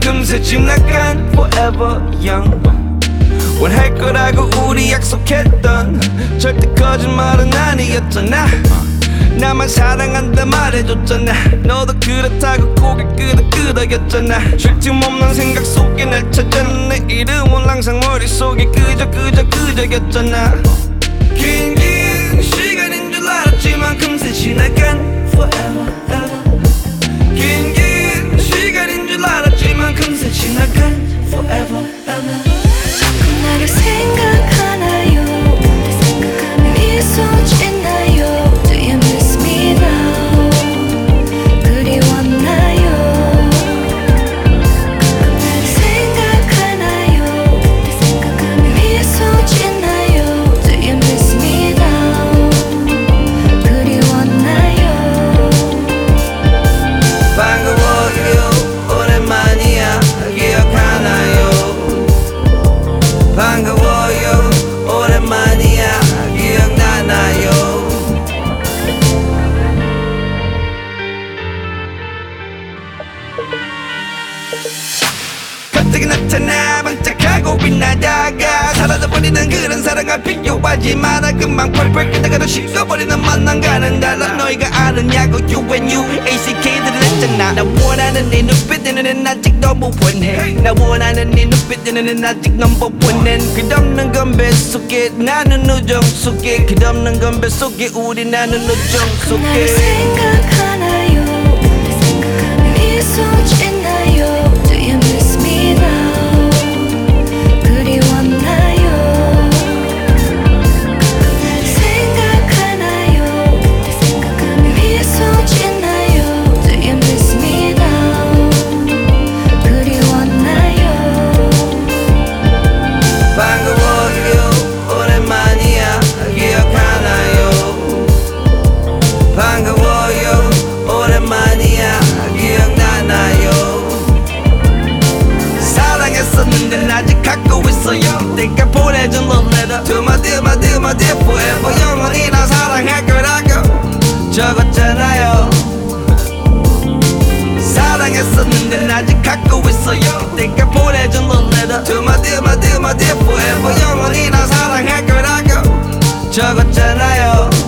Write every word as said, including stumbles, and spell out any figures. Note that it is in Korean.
금세 지나간 forever young. 원할 거라고 우리 약속했던 절대 거짓말은 아니었잖아. 나만 사랑한다 말해줬잖아. 너도 그렇다고 고개 끄덕 끄덕였잖아. 쉴 틈 없는 생각 속에 날 찾아. 내 이름은 항상 머릿속에 그저 그저 그저였잖아. 긴 긴 시간인 줄 알았지만 금세 지나간 forever ever. 긴 긴 시간인 줄 알았지만 금세 지나간 forever ever. 나를 생각하나요? 미소 짓나요? Do you miss me now? 그리웠나요? 나를 생각하나요? 미소 짓나요? Do you miss me now? 그리웠나요? 반가워요 오랜만이야 기억하나요? 반가워요 오랜만이야 기억나나요? 갑자기 나타나 반짝하고 빛나다가 사라져버리는 그런 사랑을 비교하지 마라. 금방 펄펄 끓다가도 식어버리는 만난가는 달라. 너희가 아느냐고 you and you 에이씨케이들은 했잖아. 나 원하는 네 눈빛에는 난 아직 너무 원해. 나 원하는 네 눈빛에는 난 아직 넘버 원해. 끝없는 건 뱃속에 나는 우정 속에 끝없는 건 뱃속에 우리 나는 우정 나를 속에. 생각하나요? 미소 짓나요? Do you miss me now? 그리웠나요? 나를 생각하나요? 미소 짓나요? Do you miss me now? 그리웠나요? 반가워요 오랜만이야 기억하나요? 반가워요 오랜만이야 기억나나요? 사랑했었는데 아직 갖고 있어요. 내가 보내준 love letter to my dear my dear my dear forever. 영원히 나 사랑할 거라고 적었잖아요. 사랑했었는데 아직 갖고 있어요. 내가 보내준 love letter to my dear my dear my dear forever. 영원히 나 사랑할 거라고 적었잖아요.